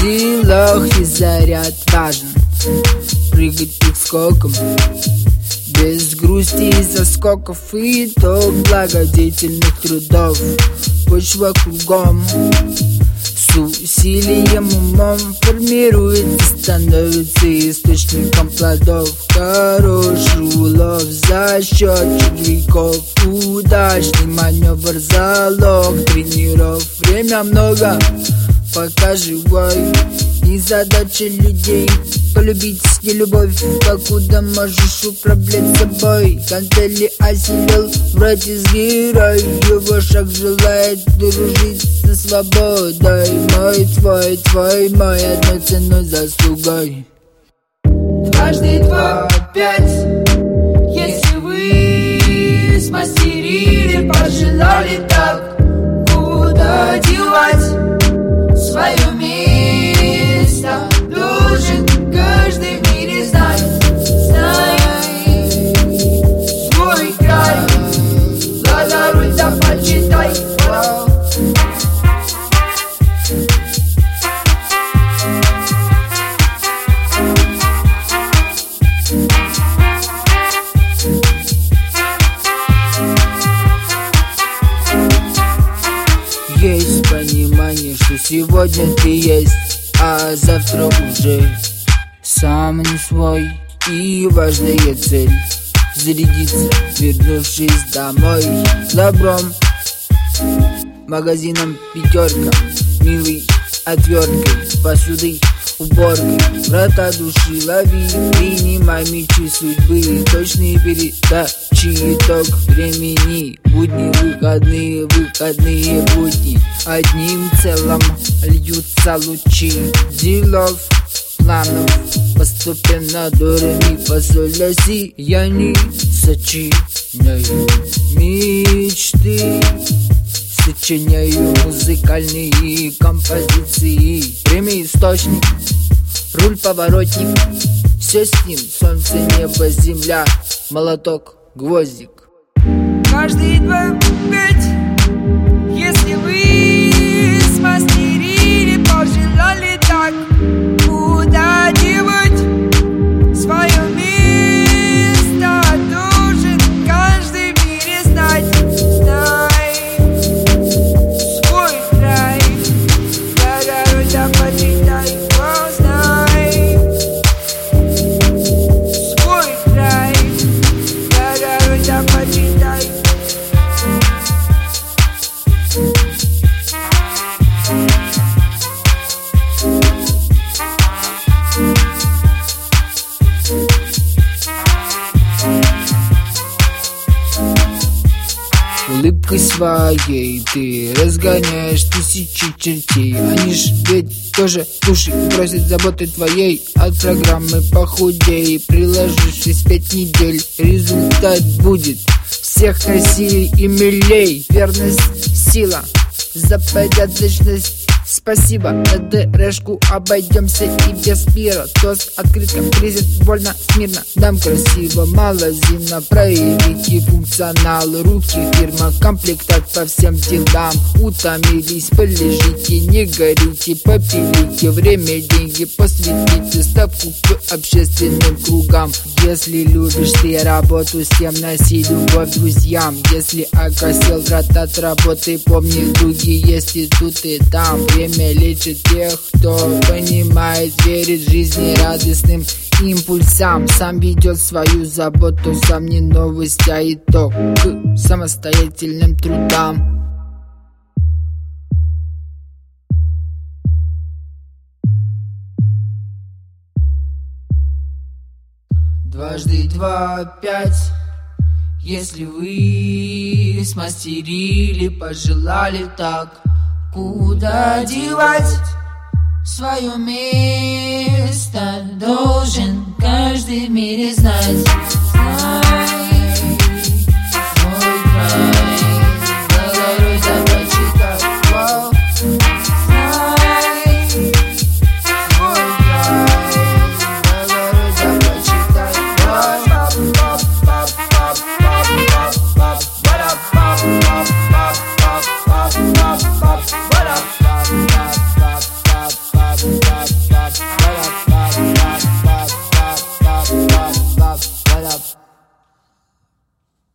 делах, и заряд важен. Прыгать их скоком, без грусти и заскоков. Итог благодетельных трудов. Почва кругом с усилием умом формируется, становится источником плодов. Хороший улов за счет червяков. Удачный маневр залог тренеров. Время много, пока живой. И задача людей полюбить нелюбовь. Покуда можешь управлять собой. Гантели осилил, вроде зверя. Его шаг желает дружить со свободой. Мой, твой, мой, одной ценой заслугой. Дважды два, пять. Если вы смастерили, пожелали так, куда девать свое место? Должен каждый в мире знать. Знай свой край. Глаза руль да почитай. Есть понимание, что сегодня ты есть, а завтра уже сам не свой. И важная цель — зарядиться, вернувшись домой. Добром, магазином пятерка, милой отверткой, посудой, уборкой. Врата души лови, принимай мечи судьбы. Точные передачи, итог времени. Будни, выходные будни. Одним целым льются лучи делов, планов. Постепенно до ре ми фа соль ля си. Я не сочиняю мечты, сочиняю музыкальные композиции. Время источник, руль поворотник. Все с ним, солнце, небо, земля, молоток, гвоздик. Каждый два, пять. Если вы смастерили, пожелали так, куда девать свое место? Должен каждый в мире знать. Знай свой край. Дорогой, да почитай. Знай свой край. Дорогой, да почитай. Улыбкой своей ты разгоняешь тысячи чертей. Они ж ведь тоже души просят заботы твоей. От программы похудей, приложившись 5 недель, результат будет всех красивей и милей. Верность, сила, за порядочность. Спасибо, на ДРшку обойдемся и без пира. Тост открытка, презент вольно, смирно. Нам красиво, мало зимно. Проявите функционал. Руки, фирма, комплектат по всем делам. Утомились, полежите, не горите, попилите. Время, деньги, посвятите ставку к общественным кругам. Если любишь ты работу, всем носи любовь друзьям. Если окосел врат от работы, помни, другие есть и тут, и там. Время лечит тех, кто понимает, верит жизни радостным импульсам. Сам ведет свою заботу, сам не новость, а итог к самостоятельным трудам. Дважды два, 5. Если вы смастерили, пожелали так, куда девать свое место? Должен каждый в мире знать.